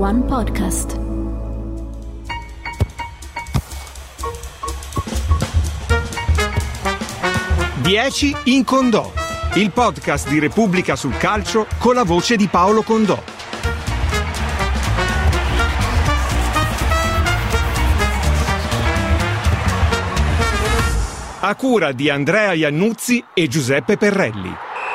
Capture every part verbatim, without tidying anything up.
One Podcast. dieci in Condò, il podcast di Repubblica sul calcio con la voce di Paolo Condò. A cura di Andrea Iannuzzi e Giuseppe Perrelli.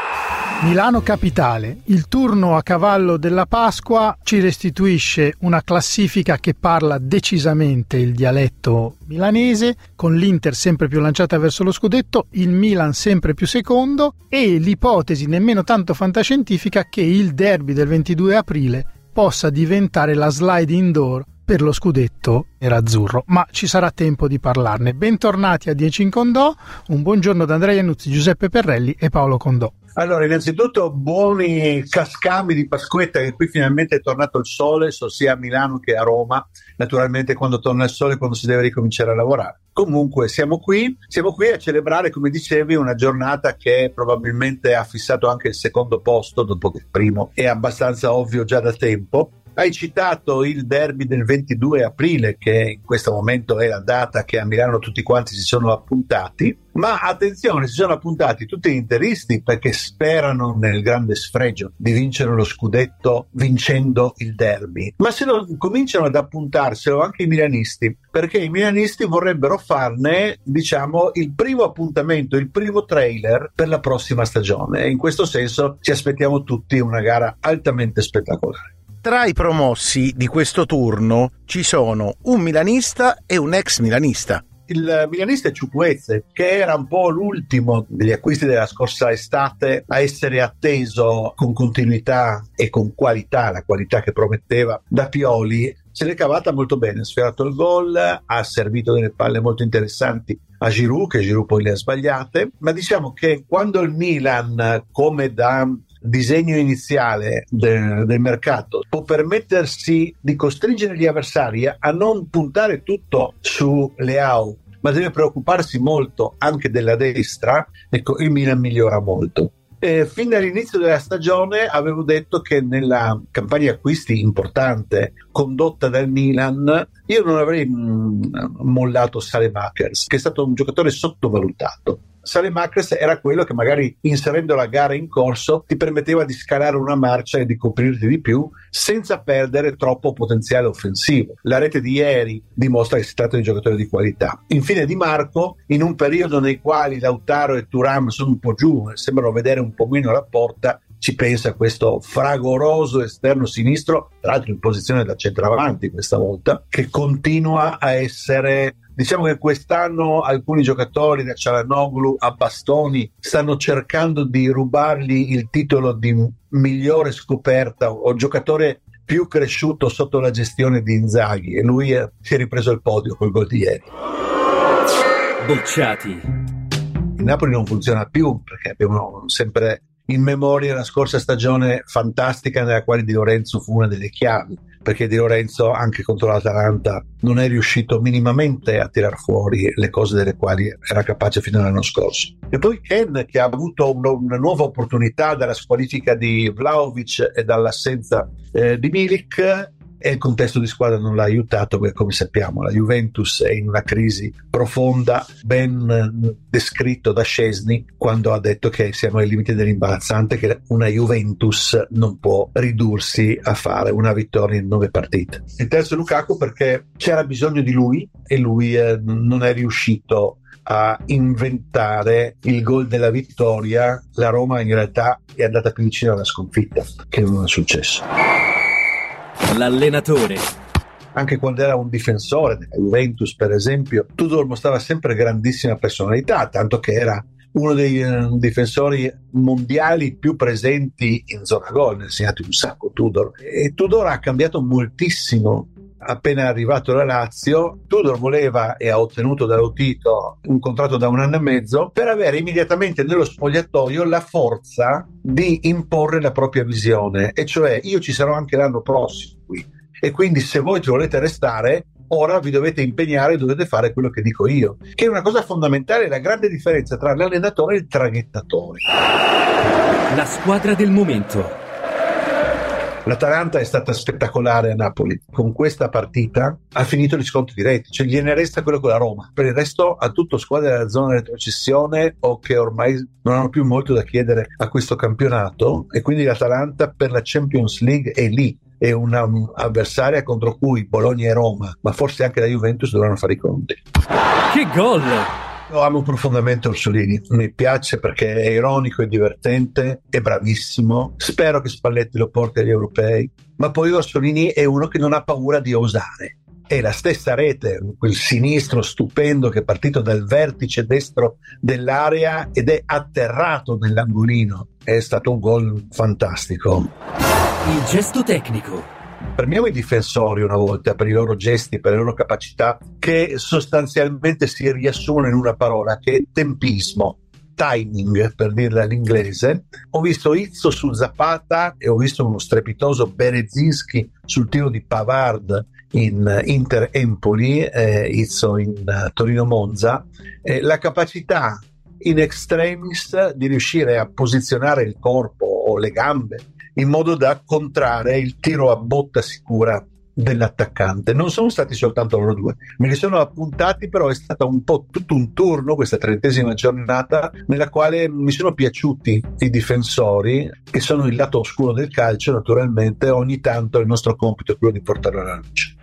Milano Capitale, il turno a cavallo della Pasqua ci restituisce una classifica che parla decisamente il dialetto milanese, con l'Inter sempre più lanciata verso lo scudetto, il Milan sempre più secondo e l'ipotesi nemmeno tanto fantascientifica che il derby del ventidue aprile possa diventare la slide indoor per lo scudetto nerazzurro, ma ci sarà tempo di parlarne. Bentornati a dieci in Condò, un buongiorno da Andrea Iannuzzi, Giuseppe Perrelli e Paolo Condò. Allora, innanzitutto buoni cascami di Pasquetta, che qui finalmente è tornato il sole, sia a Milano che a Roma. Naturalmente quando torna il sole, quando si deve ricominciare a lavorare. Comunque siamo qui, siamo qui a celebrare, come dicevi, una giornata che probabilmente ha fissato anche il secondo posto, dopo che il primo è abbastanza ovvio già da tempo. Hai citato il derby del ventidue aprile, che in questo momento è la data che a Milano tutti quanti si sono appuntati, ma attenzione, si sono appuntati tutti gli interisti perché sperano nel grande sfregio di vincere lo scudetto vincendo il derby, ma se lo cominciano ad appuntarselo anche i milanisti, perché i milanisti vorrebbero farne, diciamo, il primo appuntamento, il primo trailer per la prossima stagione, e in questo senso ci aspettiamo tutti una gara altamente spettacolare. Tra i promossi di questo turno ci sono un milanista e un ex milanista. Il milanista è Ciucuezze, che era un po' l'ultimo degli acquisti della scorsa estate a essere atteso con continuità e con qualità, la qualità che prometteva da Pioli. Se l'è cavata molto bene, ha sfiorato il gol, ha servito delle palle molto interessanti a Giroud, che Giroud poi le ha sbagliate, ma diciamo che quando il Milan, come da disegno iniziale de, del mercato, può permettersi di costringere gli avversari a non puntare tutto su Leao, ma deve preoccuparsi molto anche della destra, ecco, il Milan migliora molto. E fin dall'inizio della stagione avevo detto che nella campagna acquisti importante condotta dal Milan io non avrei mh, mollato Saelemaekers, che è stato un giocatore sottovalutato. Saelemaekers era quello che magari inserendo la gara in corso ti permetteva di scalare una marcia e di coprirti di più senza perdere troppo potenziale offensivo. La rete di ieri dimostra che si tratta di un giocatore di qualità. Infine Di Marco, in un periodo nei quali Lautaro e Thuram sono un po' giù, sembrano vedere un po' meno la porta, ci pensa questo fragoroso esterno sinistro, tra l'altro in posizione da centravanti questa volta, che continua a essere... Diciamo che quest'anno alcuni giocatori da Çalhanoğlu a Bastoni stanno cercando di rubargli il titolo di migliore scoperta o giocatore più cresciuto sotto la gestione di Inzaghi, e lui è, si è ripreso il podio col gol di ieri. Bocciati. Il Napoli non funziona più perché abbiamo sempre in memoria la scorsa stagione fantastica nella quale Di Lorenzo fu una delle chiavi, perché Di Lorenzo anche contro l'Atalanta non è riuscito minimamente a tirar fuori le cose delle quali era capace fino all'anno scorso. E poi Ken, che ha avuto una, una nuova opportunità dalla squalifica di Vlahovic e dall'assenza eh, di Milik, e il contesto di squadra non l'ha aiutato, perché come sappiamo la Juventus è in una crisi profonda, ben descritto da Szczęsny quando ha detto che siamo ai limiti dell'imbarazzante, che una Juventus non può ridursi a fare una vittoria in nove partite. Il terzo è Lukaku, perché c'era bisogno di lui e lui eh, non è riuscito a inventare il gol della vittoria. La Roma in realtà è andata più vicino alla sconfitta che non è successo. L'allenatore. Anche quando era un difensore della Juventus, per esempio, Tudor mostrava sempre grandissima personalità, tanto che era uno dei uh, difensori mondiali più presenti in zona gol, ne ha segnati un sacco Tudor, e Tudor ha cambiato moltissimo. Appena arrivato alla Lazio, Tudor voleva e ha ottenuto da Lotito un contratto da un anno e mezzo per avere immediatamente nello spogliatoio la forza di imporre la propria visione, e cioè io ci sarò anche l'anno prossimo qui, e quindi se voi ci volete restare ora vi dovete impegnare e dovete fare quello che dico io, che è una cosa fondamentale, la grande differenza tra l'allenatore e il traghettatore. La squadra del momento. L'Atalanta è stata spettacolare a Napoli. Con questa partita ha finito gli scontri diretti, cioè gliene resta quello con la Roma. Per il resto ha tutto squadre della zona retrocessione o che ormai non hanno più molto da chiedere a questo campionato, e quindi l'Atalanta per la Champions League è lì. È un'avversaria contro cui Bologna e Roma, ma forse anche la Juventus, dovranno fare i conti. Che gol! Io amo profondamente Orsolini, mi piace perché è ironico e divertente, è bravissimo, spero che Spalletti lo porti agli europei, ma poi Orsolini è uno che non ha paura di osare. È la stessa rete, quel sinistro stupendo che è partito dal vertice destro dell'area ed è atterrato nell'angolino. È stato un gol fantastico. Il gesto tecnico. Premiamo i difensori una volta per i loro gesti, per le loro capacità, che sostanzialmente si riassumono in una parola, che è tempismo, timing, per dirla all'inglese. Ho visto Izzo su Zapata e ho visto uno strepitoso Berezinski sul tiro di Pavard in Inter Empoli, eh, Izzo in uh, Torino Monza. Eh, la capacità in extremis di riuscire a posizionare il corpo o le gambe in modo da contrarre il tiro a botta sicura dell'attaccante. Non sono stati soltanto loro due, me li sono appuntati, però è stato un po' tutto un turno questa trentesima giornata nella quale mi sono piaciuti i difensori, che sono il lato oscuro del calcio. Naturalmente ogni tanto il nostro compito è quello di portarlo alla luce.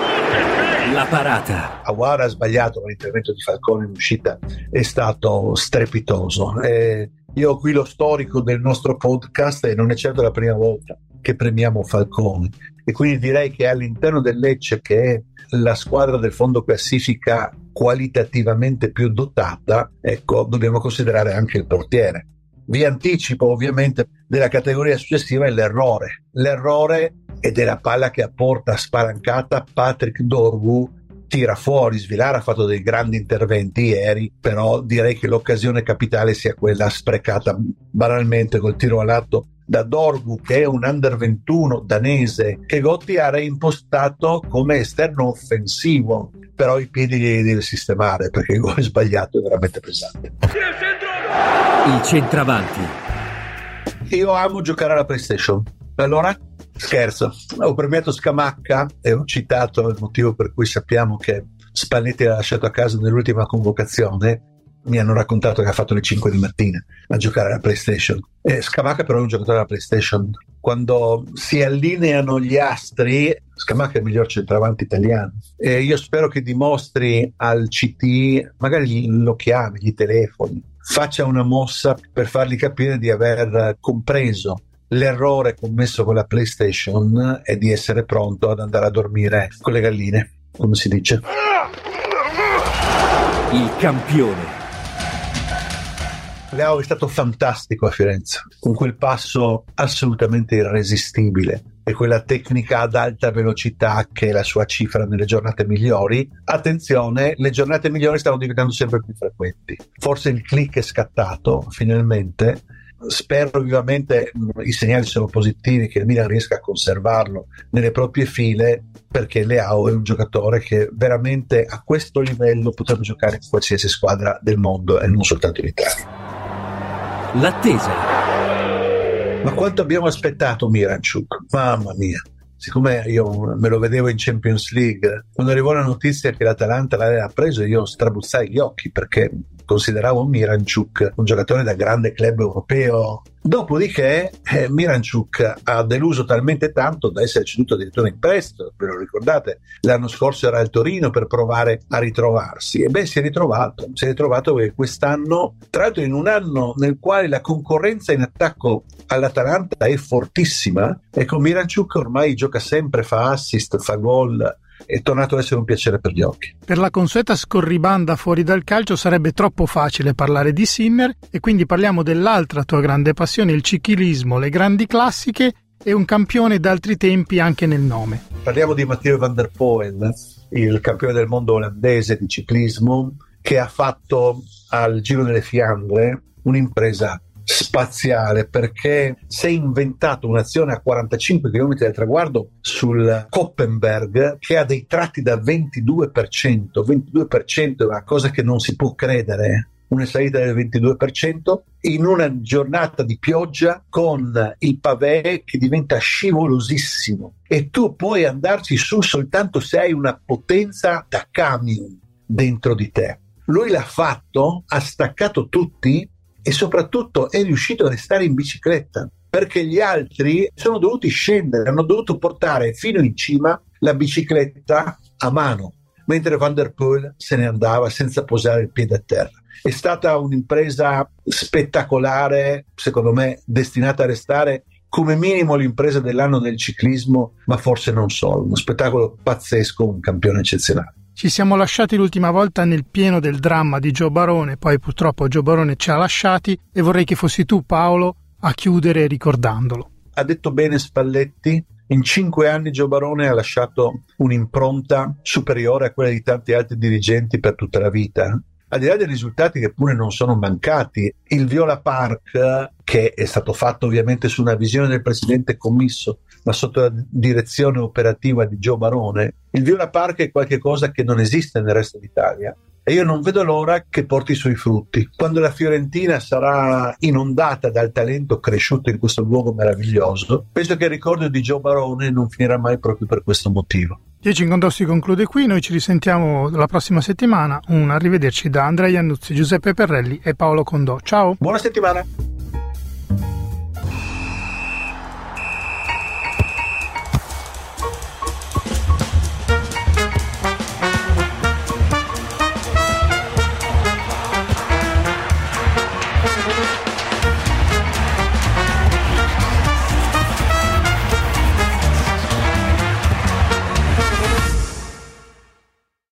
La parata. Aouar ha sbagliato, ma l'intervento di Falcone in uscita è stato strepitoso. E io ho qui lo storico del nostro podcast e non è certo la prima volta che premiamo Falcone, e quindi direi che all'interno del Lecce, che è la squadra del fondo classifica qualitativamente più dotata, ecco, dobbiamo considerare anche il portiere. Vi anticipo ovviamente della categoria successiva è l'errore l'errore ed è la palla che apporta spalancata Patrick Dorgu, tira fuori. Svilar ha fatto dei grandi interventi ieri, però direi che l'occasione capitale sia quella sprecata banalmente col tiro a lato da Dorgu, che è un under ventuno danese che Gotti ha reimpostato come esterno offensivo, però i piedi li deve sistemare perché il gol è sbagliato, è veramente pesante. Il centravanti. Io amo giocare alla PlayStation, allora scherzo, ho premiato Scamacca e ho citato il motivo per cui sappiamo che Spalletti l'ha lasciato a casa nell'ultima convocazione. Mi hanno raccontato che ha fatto le cinque di mattina a giocare alla PlayStation. E Scamacca però è un giocatore della PlayStation. Quando si allineano gli astri, Scamacca è il miglior centravanti italiano, e io spero che dimostri al C T, magari lo chiami, gli telefoni, faccia una mossa per fargli capire di aver compreso l'errore commesso con la PlayStation e di essere pronto ad andare a dormire con le galline, come si dice. Il campione. Leao è stato fantastico a Firenze, con quel passo assolutamente irresistibile e quella tecnica ad alta velocità che è la sua cifra nelle giornate migliori. Attenzione, le giornate migliori stanno diventando sempre più frequenti. Forse il click è scattato finalmente. Spero vivamente i segnali sono positivi, che il Milan riesca a conservarlo nelle proprie file, perché Leao è un giocatore che veramente a questo livello potrebbe giocare in qualsiasi squadra del mondo e non soltanto in Italia. L'attesa. Ma quanto abbiamo aspettato Miranchuk, mamma mia. Siccome io me lo vedevo in Champions League, quando arrivò la notizia che l'Atalanta l'aveva preso, io strabuzzai gli occhi perché consideravo Miranchuk un giocatore da grande club europeo. Dopodiché eh, Miranchuk ha deluso talmente tanto da essere ceduto addirittura in prestito, ve lo ricordate? L'anno scorso era al Torino per provare a ritrovarsi, e beh, si è ritrovato, si è ritrovato perché quest'anno, tra l'altro in un anno nel quale la concorrenza in attacco all'Atalanta è fortissima, e con Miranchuk ormai gioca sempre, fa assist, fa gol, è tornato ad essere un piacere per gli occhi. Per la consueta scorribanda fuori dal calcio sarebbe troppo facile parlare di Sinner, e quindi parliamo dell'altra tua grande passione, il ciclismo, le grandi classiche e un campione d'altri tempi anche nel nome. Parliamo di Mathieu van der Poel, il campione del mondo olandese di ciclismo, che ha fatto al Giro delle Fiandre un'impresa spaziale, perché si è inventato un'azione a quarantacinque chilometri dal traguardo sul Koppenberg che ha dei tratti da ventidue per cento. ventidue per cento è una cosa che non si può credere. una salita del ventidue per cento, in una giornata di pioggia con il pavé che diventa scivolosissimo e tu puoi andarci su soltanto se hai una potenza da camion dentro di te. Lui l'ha fatto, ha staccato tutti e soprattutto è riuscito a restare in bicicletta, perché gli altri sono dovuti scendere, hanno dovuto portare fino in cima la bicicletta a mano, mentre Van der Poel se ne andava senza posare il piede a terra. È stata un'impresa spettacolare, secondo me destinata a restare come minimo l'impresa dell'anno del ciclismo, ma forse non solo. Uno spettacolo pazzesco, un campione eccezionale. Ci siamo lasciati l'ultima volta nel pieno del dramma di Gio Barone, poi purtroppo Gio Barone ci ha lasciati e vorrei che fossi tu, Paolo, a chiudere ricordandolo. Ha detto bene Spalletti, in cinque anni Gio Barone ha lasciato un'impronta superiore a quella di tanti altri dirigenti per tutta la vita. Al di là dei risultati che pure non sono mancati, il Viola Park, che è stato fatto ovviamente su una visione del presidente commisso, ma sotto la direzione operativa di Gio Barone, il Viola Park è qualcosa che non esiste nel resto d'Italia e io non vedo l'ora che porti i suoi frutti. Quando la Fiorentina sarà inondata dal talento cresciuto in questo luogo meraviglioso, penso che il ricordo di Gio Barone non finirà mai proprio per questo motivo. dieci in Condò si conclude qui, noi ci risentiamo la prossima settimana. Un arrivederci da Andrea Iannuzzi, Giuseppe Perrelli e Paolo Condò. Ciao! Buona settimana!